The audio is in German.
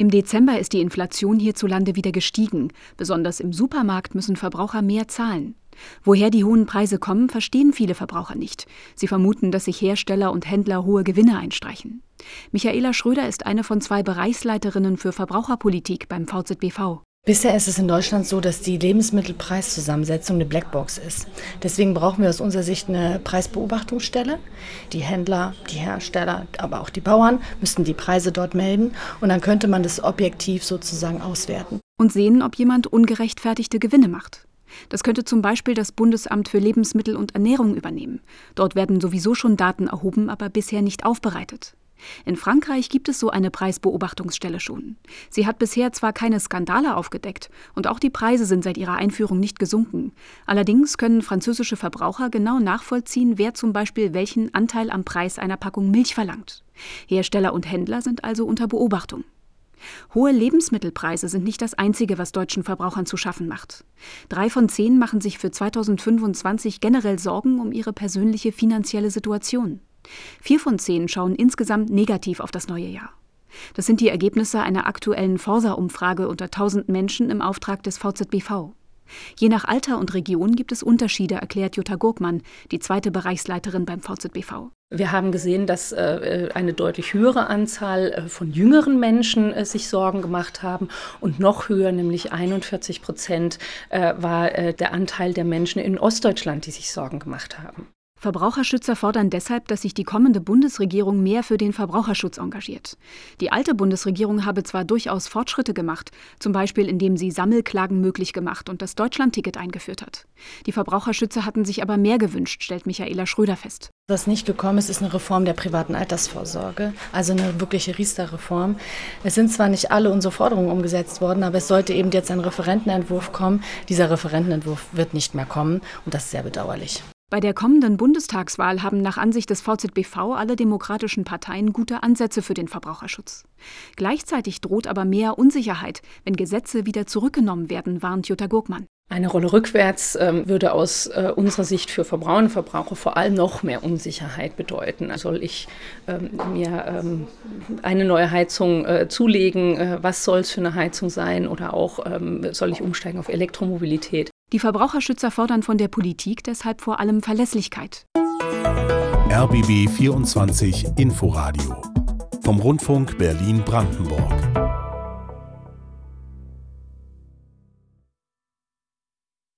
Im Dezember ist die Inflation hierzulande wieder gestiegen. Besonders im Supermarkt müssen Verbraucher mehr zahlen. Woher die hohen Preise kommen, verstehen viele Verbraucher nicht. Sie vermuten, dass sich Hersteller und Händler hohe Gewinne einstreichen. Michaela Schröder ist eine von 2 Bereichsleiterinnen für Verbraucherpolitik beim VZBV. Bisher ist es in Deutschland so, dass die Lebensmittelpreiszusammensetzung eine Blackbox ist. Deswegen brauchen wir aus unserer Sicht eine Preisbeobachtungsstelle. Die Händler, die Hersteller, aber auch die Bauern müssten die Preise dort melden und dann könnte man das objektiv sozusagen auswerten. Und sehen, ob jemand ungerechtfertigte Gewinne macht. Das könnte zum Beispiel das Bundesamt für Lebensmittel und Ernährung übernehmen. Dort werden sowieso schon Daten erhoben, aber bisher nicht aufbereitet. In Frankreich gibt es so eine Preisbeobachtungsstelle schon. Sie hat bisher zwar keine Skandale aufgedeckt und auch die Preise sind seit ihrer Einführung nicht gesunken. Allerdings können französische Verbraucher genau nachvollziehen, wer zum Beispiel welchen Anteil am Preis einer Packung Milch verlangt. Hersteller und Händler sind also unter Beobachtung. Hohe Lebensmittelpreise sind nicht das Einzige, was deutschen Verbrauchern zu schaffen macht. 3 von 10 machen sich für 2025 generell Sorgen um ihre persönliche finanzielle Situation. 4 von 10 schauen insgesamt negativ auf das neue Jahr. Das sind die Ergebnisse einer aktuellen Forsa-Umfrage unter 1000 Menschen im Auftrag des VZBV. Je nach Alter und Region gibt es Unterschiede, erklärt Jutta Gurkmann, die 2. Bereichsleiterin beim VZBV. Wir haben gesehen, dass eine deutlich höhere Anzahl von jüngeren Menschen sich Sorgen gemacht haben und noch höher, nämlich 41%, war der Anteil der Menschen in Ostdeutschland, die sich Sorgen gemacht haben. Verbraucherschützer fordern deshalb, dass sich die kommende Bundesregierung mehr für den Verbraucherschutz engagiert. Die alte Bundesregierung habe zwar durchaus Fortschritte gemacht, zum Beispiel indem sie Sammelklagen möglich gemacht und das Deutschlandticket eingeführt hat. Die Verbraucherschützer hatten sich aber mehr gewünscht, stellt Michaela Schröder fest. Was nicht gekommen ist, ist eine Reform der privaten Altersvorsorge, also eine wirkliche Riester-Reform. Es sind zwar nicht alle unsere Forderungen umgesetzt worden, aber es sollte eben jetzt ein Referentenentwurf kommen. Dieser Referentenentwurf wird nicht mehr kommen und das ist sehr bedauerlich. Bei der kommenden Bundestagswahl haben nach Ansicht des VZBV alle demokratischen Parteien gute Ansätze für den Verbraucherschutz. Gleichzeitig droht aber mehr Unsicherheit, wenn Gesetze wieder zurückgenommen werden, warnt Jutta Gurkmann. Eine Rolle rückwärts würde aus unserer Sicht für Verbraucherinnen und Verbraucher vor allem noch mehr Unsicherheit bedeuten. Soll ich mir eine neue Heizung zulegen? Was soll es für eine Heizung sein? Oder auch soll ich umsteigen auf Elektromobilität? Die Verbraucherschützer fordern von der Politik deshalb vor allem Verlässlichkeit. RBB 24 Inforadio vom Rundfunk Berlin-Brandenburg.